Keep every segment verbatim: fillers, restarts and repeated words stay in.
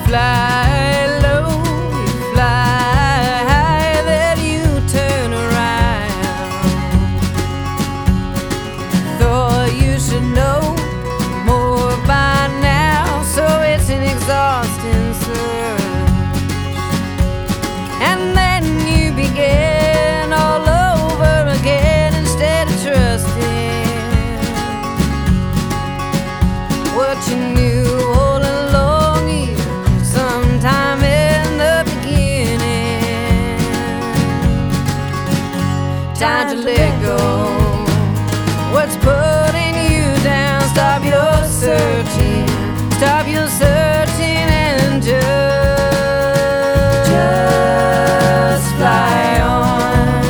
fly low, you fly high, then you turn around. Thought you should know more by now, so it's an exhausting search. And then you begin all over again instead of trusting what you knew all along here, sometime in the beginning. Time to let go what's putting you down. Stop your searching, stop your searching, and just, just fly on.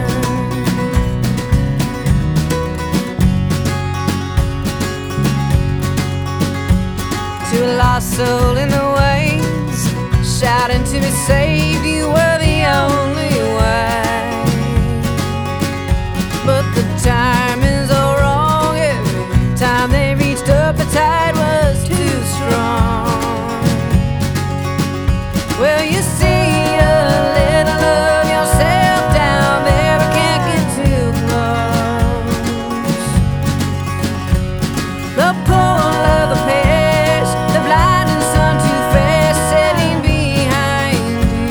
To a lost soul in the waves, shouting to be saved, you were the only way. But the time is all wrong. Every time they reached up, the tide was too strong. Well, you see a little of yourself down there, but can't get too close. The pull of the past, the blinding sun too fast, setting behind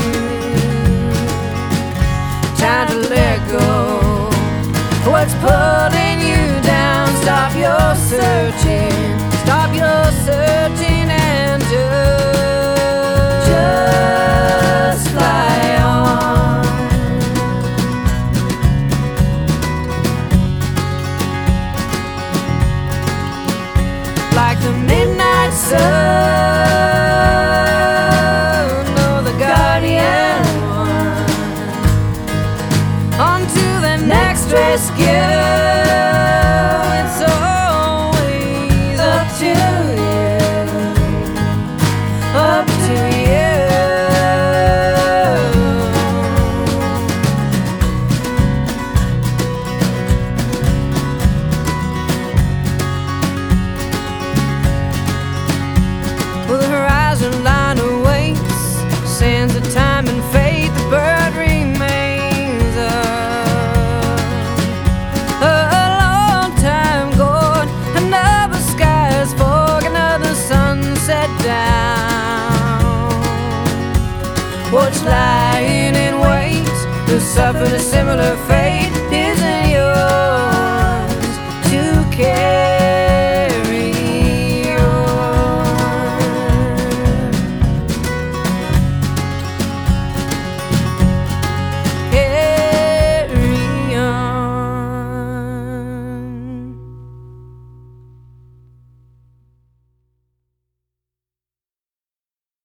you. Time to let go what's pulling you down. Stop your searching, stop your searching, and just, just fly on. Like the midnight sun or the guardian one, on to the next rescue. It's always up to you, up to you. Well, the horizon line awaits, sands of time and fate, the bird remains up. A long time gone, another sky's fog, another sunset down. What's lying in wait, who suffered a similar fate?